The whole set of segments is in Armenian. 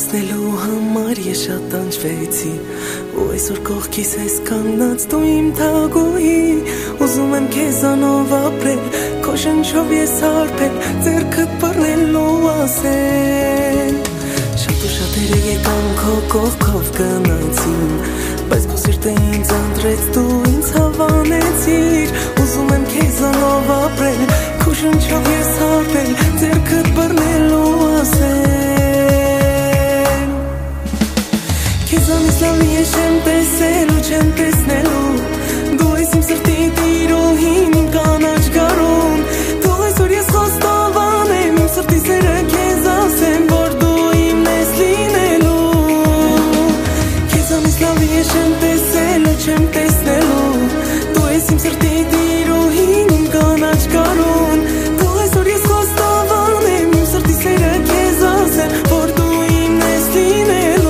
տեսնելու համար ես շատ տանջվեցի ու այսօր կողքիս ես կանգնած դու իմ թագուհի ուզում եմ քեզանով ապրել քո շնչով ես հարբել ձեռքդ բռնելու ասել շատ ու շատերը եկան քո կողքով գնացին բայց քո սիրտը ինձ անդրեց դու ինձ հավանեցիր ուզում եմ քեզանով ապրել քո շնչով ես հարբել ձեռքդ բռնելու ասել քեզանից լավ ես չեմ տեսել ու չեմ տեսնելու դու ես իմ սրտի տիրոհին իմ կանաչ գարուն թող այսօր ես խոստովանեմ իմ սրտի սերը քեզ ասեմ որ դու իմն ես լինելու քեզանից լավ ես չեմ տեսել ու չեմ տեսնելու դու ես իմ սրտի տիրոհին իմ կանաչ գարուն թող այսօր ես խոստովանեմ իմ սրտի սերը քեզ ասեմ որ դու իմն ես լինելու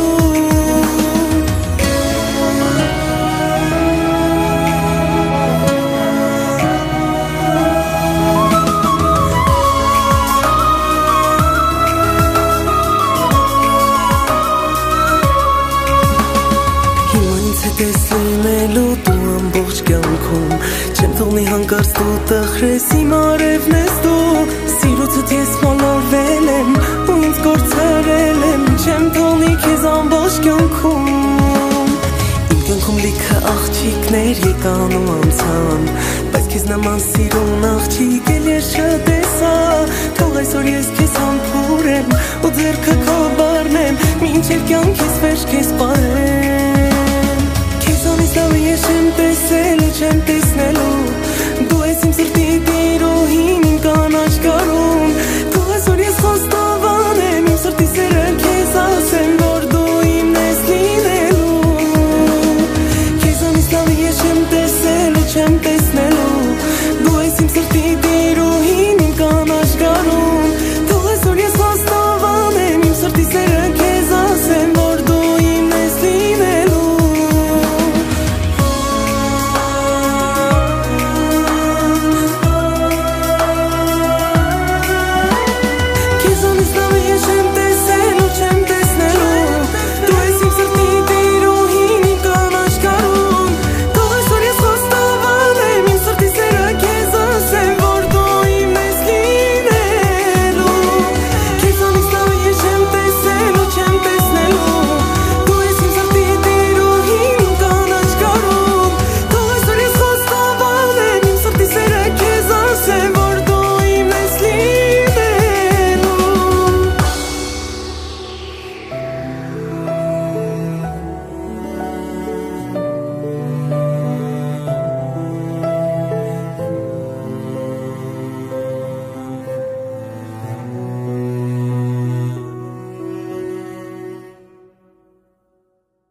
Տեսնելու դու ամբողջ կյանքում չեմ թողնի հանկարծ դու տխրես իմ արևն ես դու սիրուցդ ես մոլորվել եմ ու ինձ կորցրել եմ չեմ թողնի քեզ ամբողջ կյանքում իմ կյանքում լիքը աղջիկներ եկան ու անցան բայց քեզ նման սիրուն աղջիկ էլ ես չտեսա թող այսօր ես քեզ համբուրեմ ու ձեռքը քո բառնեմ մինչև կյանքիս վերջ քեզ պահեմ Քեզանից լավ ես չեմ տեսել ու չեմ տեսնելու դու ես իմ սրտի տիրոհին